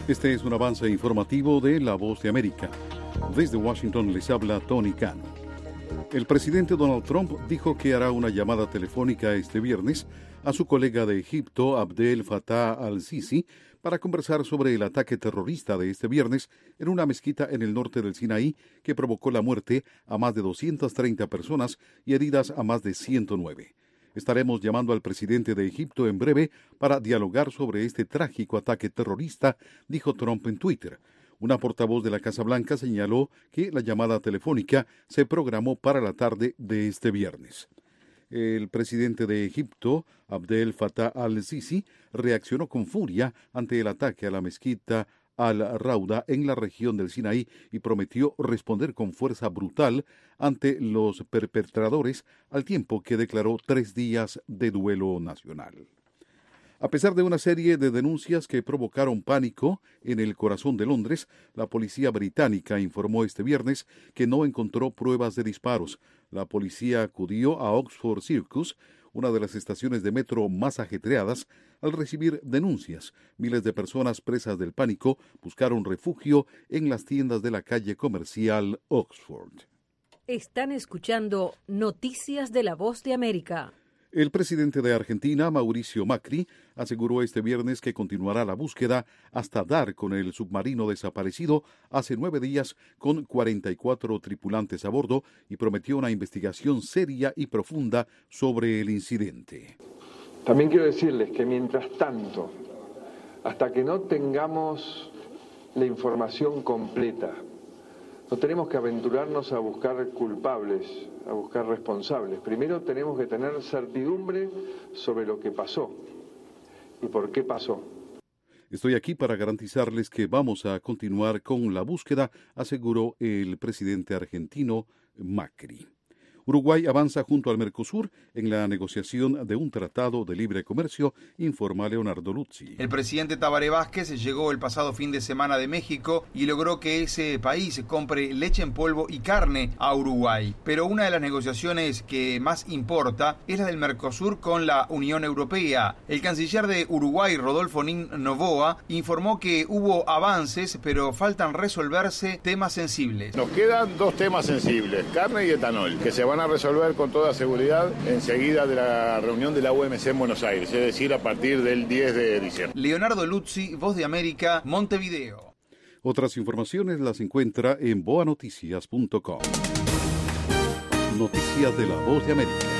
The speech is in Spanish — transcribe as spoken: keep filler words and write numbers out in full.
Este es un avance informativo de La Voz de América. Desde Washington les habla Tony Cano. El presidente Donald Trump dijo que hará una llamada telefónica este viernes a su colega de Egipto, Abdel Fattah al-Sisi, para conversar sobre el ataque terrorista de este viernes en una mezquita en el norte del Sinaí que provocó la muerte a más de doscientas treinta personas y heridas a más de ciento nueve. Estaremos llamando al presidente de Egipto en breve para dialogar sobre este trágico ataque terrorista, dijo Trump en Twitter. Una portavoz de la Casa Blanca señaló que la llamada telefónica se programó para la tarde de este viernes. El presidente de Egipto, Abdel Fattah al-Sisi, reaccionó con furia ante el ataque a la mezquita Al-Rauda en la región del Sinaí y prometió responder con fuerza brutal ante los perpetradores, al tiempo que declaró tres días de duelo nacional. A pesar de una serie de denuncias que provocaron pánico en el corazón de Londres, la policía británica informó este viernes que no encontró pruebas de disparos. La policía acudió a Oxford Circus, una de las estaciones de metro más ajetreadas, al recibir denuncias. Miles de personas presas del pánico buscaron refugio en las tiendas de la calle comercial Oxford. Están escuchando Noticias de la Voz de América. El presidente de Argentina, Mauricio Macri, aseguró este viernes que continuará la búsqueda hasta dar con el submarino desaparecido hace nueve días con cuarenta y cuatro tripulantes a bordo y prometió una investigación seria y profunda sobre el incidente. También quiero decirles que mientras tanto, hasta que no tengamos la información completa, no tenemos que aventurarnos a buscar culpables, a buscar responsables. Primero tenemos que tener certidumbre sobre lo que pasó y por qué pasó. Estoy aquí para garantizarles que vamos a continuar con la búsqueda, aseguró el presidente argentino Macri. Uruguay avanza junto al Mercosur en la negociación de un tratado de libre comercio, informa Leonardo Luzzi. El presidente Tabaré Vázquez llegó el pasado fin de semana de México y logró que ese país compre leche en polvo y carne a Uruguay. Pero una de las negociaciones que más importa es la del Mercosur con la Unión Europea. El canciller de Uruguay, Rodolfo Nin Novoa, informó que hubo avances, pero faltan resolverse temas sensibles. Nos quedan dos temas sensibles, carne y etanol, que se van a resolver con toda seguridad enseguida de la reunión de la O M C en Buenos Aires, es decir, a partir del diez de diciembre. Leonardo Luzzi, Voz de América, Montevideo. Otras informaciones las encuentra en boa noticias punto com. Noticias de la Voz de América.